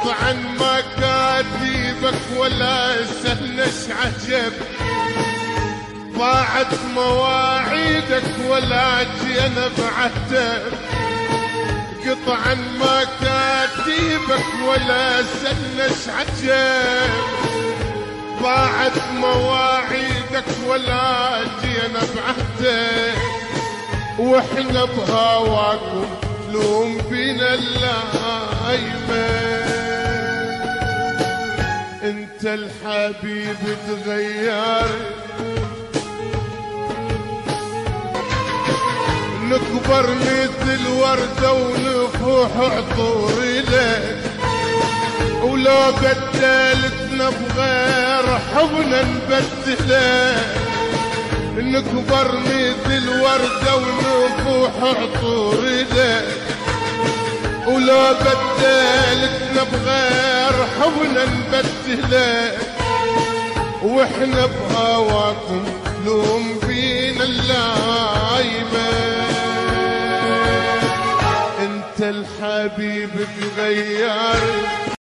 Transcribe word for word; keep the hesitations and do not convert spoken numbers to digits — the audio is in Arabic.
قطعا ما كاتبك ولا سهلش عجب، ضاعت مواعيدك ولا جينا بعتب، قطعا ما كاتبك ولا سهلش عجب، ضاعت مواعيدك ولا جينا بعتب، واحنا بهواكم لوم بينا اللايمة. انت الحبيب تغير، نكبر مثل وردة ونفوح عطور لك، ولو بدلتنا بغير حبنا نبدلك، نكبر مثل وردة ونفوح عطور لك، ولو بدلتنا بغير حبنا نبدلك، واحنا بهواكم لوم بينا اللايمة. انت الحبيب تغير